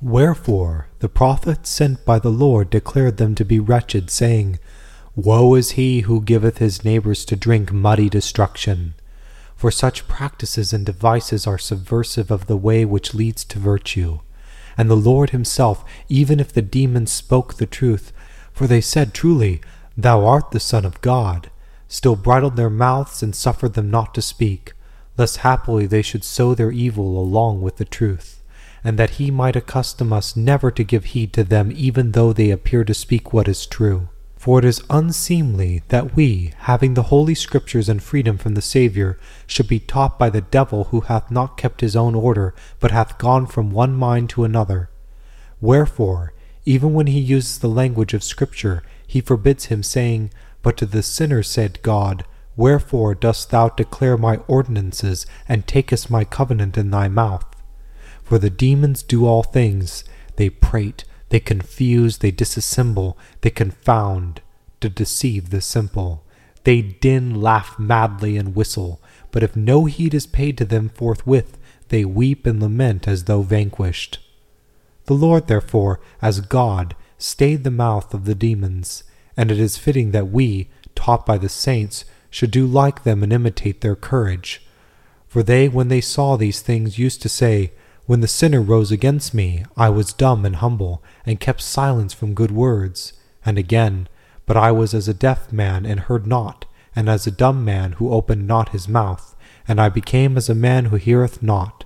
Wherefore the prophets sent by the Lord declared them to be wretched, saying, Woe is he who giveth his neighbors to drink muddy destruction. For such practices and devices are subversive of the way which leads to virtue. And the Lord himself, even if the demons spoke the truth, for they said truly, Thou art the Son of God, still bridled their mouths and suffered them not to speak, lest haply they should sow their evil along with the truth, and that he might accustom us never to give heed to them even though they appear to speak what is true. For it is unseemly that we, having the Holy Scriptures and freedom from the Saviour, should be taught by the devil, who hath not kept his own order, but hath gone from one mind to another. Wherefore, even when he uses the language of Scripture, he forbids him, saying, But to the sinner said God, Wherefore dost thou declare my ordinances, and takest my covenant in thy mouth? For the demons do all things, they prate, they confuse, they disassemble, they confound, to deceive the simple. They din, laugh madly, and whistle, but if no heed is paid to them forthwith, they weep and lament as though vanquished. The Lord, therefore, as God, stayed the mouth of the demons, and it is fitting that we, taught by the saints, should do like them and imitate their courage. For they, when they saw these things, used to say, When the sinner rose against me, I was dumb and humble, and kept silence from good words. And again, But I was as a deaf man, and heard not, and as a dumb man who opened not his mouth, and I became as a man who heareth not.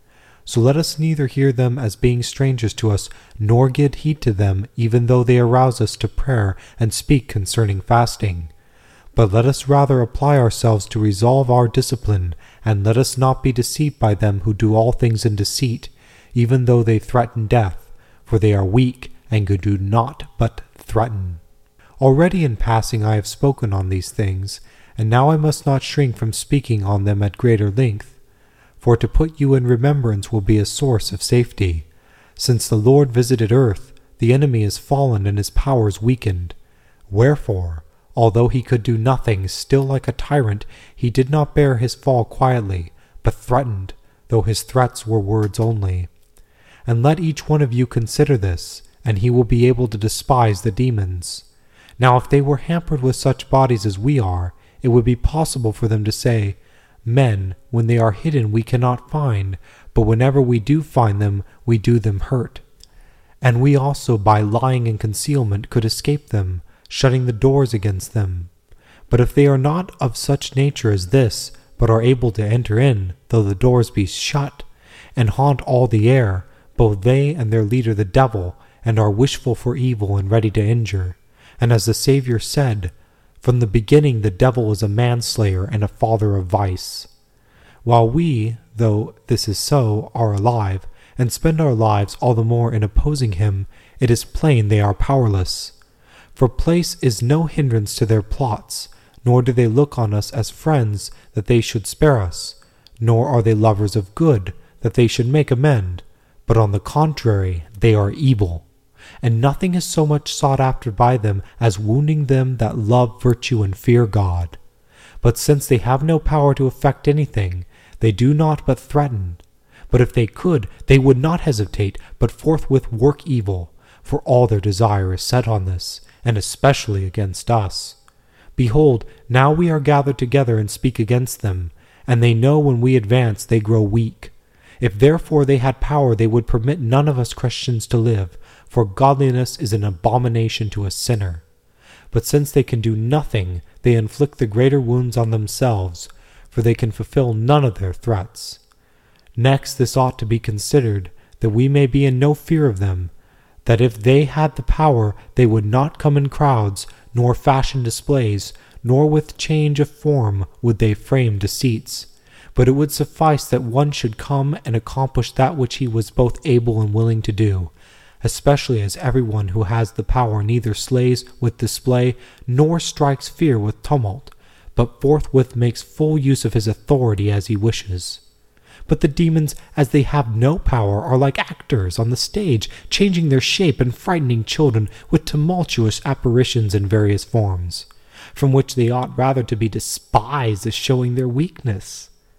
So let us neither hear them as being strangers to us, nor give heed to them, even though they arouse us to prayer and speak concerning fasting. But let us rather apply ourselves to resolve our discipline, and let us not be deceived by them who do all things in deceit, even though they threaten death, for they are weak, and do not but threaten. Already in passing I have spoken on these things, and now I must not shrink from speaking on them at greater length. For to put you in remembrance will be a source of safety. Since the Lord visited earth, the enemy is fallen and his powers weakened. Wherefore, although he could do nothing, still like a tyrant, he did not bear his fall quietly, but threatened, though his threats were words only. And let each one of you consider this, and he will be able to despise the demons. Now if they were hampered with such bodies as we are, it would be possible for them to say, Men, when they are hidden we cannot find, but whenever we do find them, we do them hurt. And we also by lying and concealment could escape them, shutting the doors against them. But if they are not of such nature as this, but are able to enter in, though the doors be shut, and haunt all the air, both they and their leader the devil, and are wishful for evil and ready to injure. And as the Saviour said, From the beginning the devil is a manslayer and a father of vice. While we, though this is so, are alive, and spend our lives all the more in opposing him, it is plain they are powerless. For place is no hindrance to their plots, nor do they look on us as friends that they should spare us, nor are they lovers of good that they should make amend, but on the contrary they are evil. And nothing is so much sought after by them as wounding them that love virtue and fear God. But since they have no power to effect anything, they do not but threaten. But if they could, they would not hesitate, but forthwith work evil, for all their desire is set on this, and especially against us. Behold, now we are gathered together and speak against them, and they know when we advance they grow weak. If therefore they had power, they would permit none of us Christians to live, for godliness is an abomination to a sinner. But since they can do nothing, they inflict the greater wounds on themselves, for they can fulfill none of their threats. Next, this ought to be considered, that we may be in no fear of them, that if they had the power, they would not come in crowds, nor fashion displays, nor with change of form would they frame deceits. But it would suffice that one should come and accomplish that which he was both able and willing to do, especially as everyone who has the power neither slays with display, nor strikes fear with tumult, but forthwith makes full use of his authority as he wishes. But the demons, as they have no power, are like actors on the stage, changing their shape and frightening children with tumultuous apparitions in various forms, from which they ought rather to be despised as showing their weakness.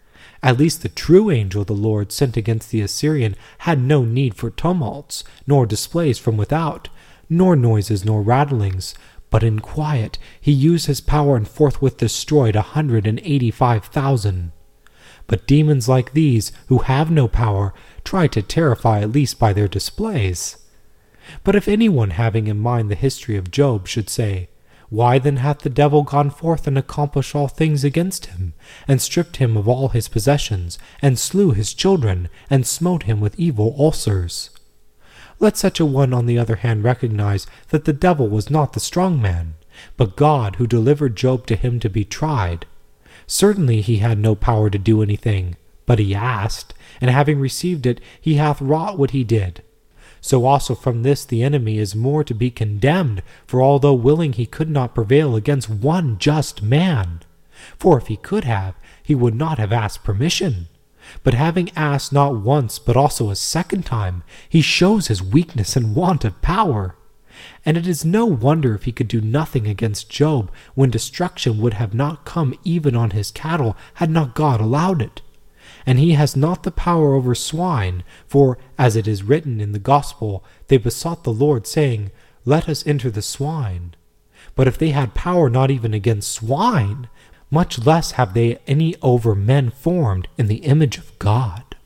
At least the true angel the Lord sent against the Assyrian had no need for tumults, nor displays from without, nor noises nor rattlings, but in quiet he used his power and forthwith destroyed 185,000. But demons like these, who have no power, try to terrify at least by their displays. But if anyone having in mind the history of Job should say, "Why then hath the devil gone forth and accomplished all things against him, and stripped him of all his possessions, and slew his children, and smote him with evil ulcers?" Let such a one on the other hand recognize that the devil was not the strong man, but God who delivered Job to him to be tried. Certainly he had no power to do anything, but he asked, and having received it, he hath wrought what he did. So also from this the enemy is more to be condemned, for although willing he could not prevail against one just man. For if he could have, he would not have asked permission. But having asked not once but also a second time, he shows his weakness and want of power. And it is no wonder if he could do nothing against Job, when destruction would have not come even on his cattle had not God allowed it. And he has not the power over swine, for, as it is written in the Gospel, they besought the Lord, saying, "Let us enter the swine." But if they had power not even against swine, much less have they any over men formed in the image of God.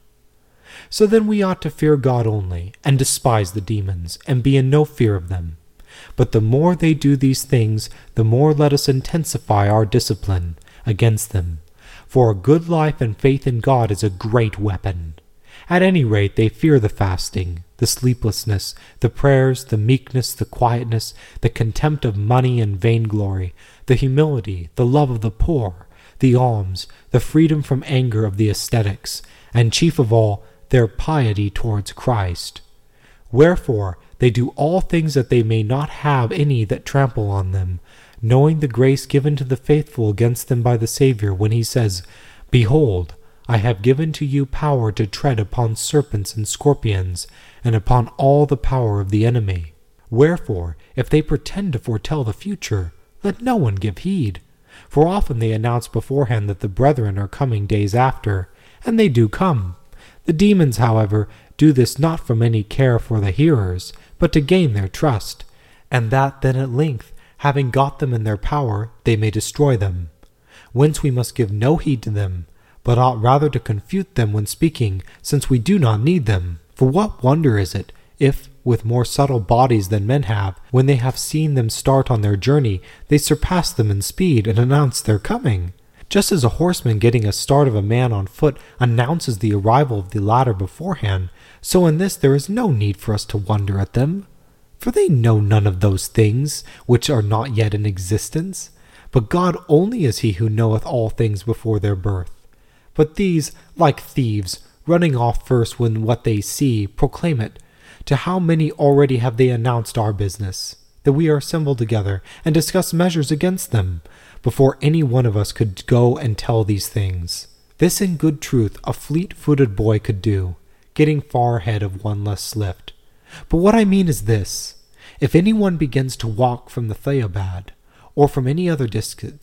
So then we ought to fear God only, and despise the demons, and be in no fear of them. But the more they do these things, the more let us intensify our discipline against them. For a good life and faith in God is a great weapon. At any rate, they fear the fasting, the sleeplessness, the prayers, the meekness, the quietness, the contempt of money and vainglory, the humility, the love of the poor, the alms, the freedom from anger of the ascetics, and chief of all, their piety towards Christ. Wherefore they do all things that they may not have any that trample on them, knowing the grace given to the faithful against them by the Saviour, when he says, "Behold, I have given to you power to tread upon serpents and scorpions, and upon all the power of the enemy." Wherefore, if they pretend to foretell the future, let no one give heed. For often they announce beforehand that the brethren are coming days after, and they do come. The demons, however, do this not from any care for the hearers, but to gain their trust, and that then at length, having got them in their power, they may destroy them. Whence we must give no heed to them, but ought rather to confute them when speaking, since we do not need them. For what wonder is it, if, with more subtle bodies than men have, when they have seen them start on their journey, they surpass them in speed and announce their coming? Just as a horseman getting a start of a man on foot announces the arrival of the latter beforehand, so in this there is no need for us to wonder at them. For they know none of those things which are not yet in existence, but God only is he who knoweth all things before their birth. But these, like thieves, running off first when what they see, proclaim it. To how many already have they announced our business, that we are assembled together, and discuss measures against them, before any one of us could go and tell these things? This in good truth a fleet-footed boy could do, getting far ahead of one less swift. But what I mean is this: if anyone begins to walk from the Theobad, or from any other district,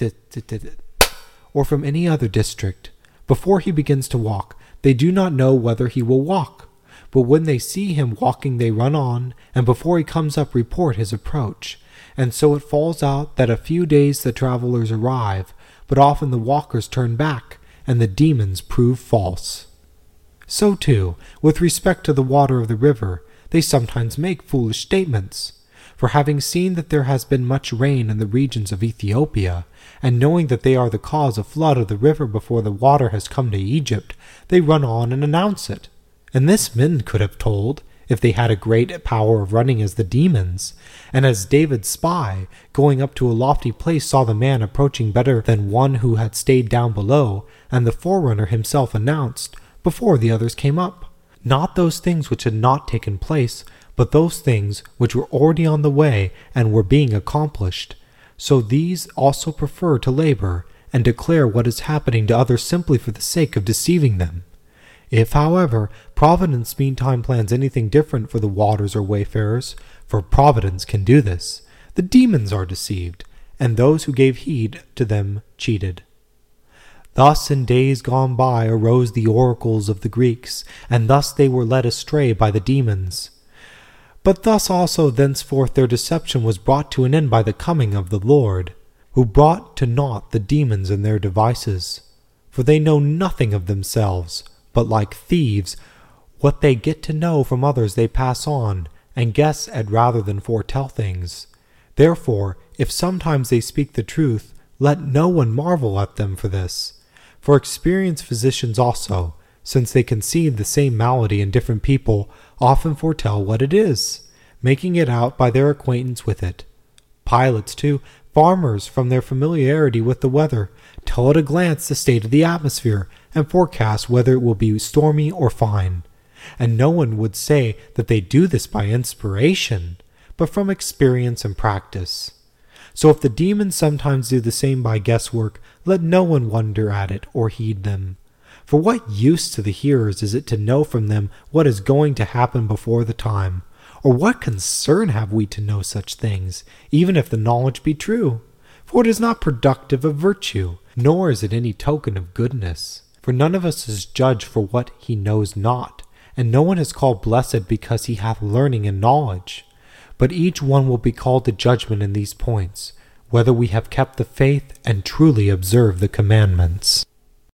before he begins to walk, they do not know whether he will walk. But when they see him walking, they run on, and before he comes up, report his approach. And so it falls out that a few days the travelers arrive, but often the walkers turn back, and the demons prove false. So too, with respect to the water of the river, they sometimes make foolish statements. For having seen that there has been much rain in the regions of Ethiopia, and knowing that they are the cause of flood of the river before the water has come to Egypt, they run on and announce it. And this men could have told, if they had a great power of running as the demons. And as David's spy, going up to a lofty place, saw the man approaching better than one who had stayed down below, and the forerunner himself announced, before the others came up, not those things which had not taken place, but those things which were already on the way and were being accomplished. So these also prefer to labor, and declare what is happening to others simply for the sake of deceiving them. If, however, Providence meantime plans anything different for the waters or wayfarers, for Providence can do this, the demons are deceived, and those who gave heed to them cheated. Thus in days gone by arose the oracles of the Greeks, and thus they were led astray by the demons. But thus also thenceforth their deception was brought to an end by the coming of the Lord, who brought to naught the demons and their devices. For they know nothing of themselves, but like thieves, what they get to know from others they pass on, and guess at rather than foretell things. Therefore, if sometimes they speak the truth, let no one marvel at them for this. For experienced physicians also, since they can see the same malady in different people, often foretell what it is, making it out by their acquaintance with it. Pilots, too, farmers, from their familiarity with the weather, tell at a glance the state of the atmosphere, and forecast whether it will be stormy or fine. And no one would say that they do this by inspiration, but from experience and practice. So if the demons sometimes do the same by guesswork, let no one wonder at it or heed them. For what use to the hearers is it to know from them what is going to happen before the time? Or what concern have we to know such things, even if the knowledge be true? For it is not productive of virtue, nor is it any token of goodness. For none of us is judged for what he knows not, and no one is called blessed because he hath learning and knowledge. But each one will be called to judgment in these points, whether we have kept the faith and truly observed the commandments.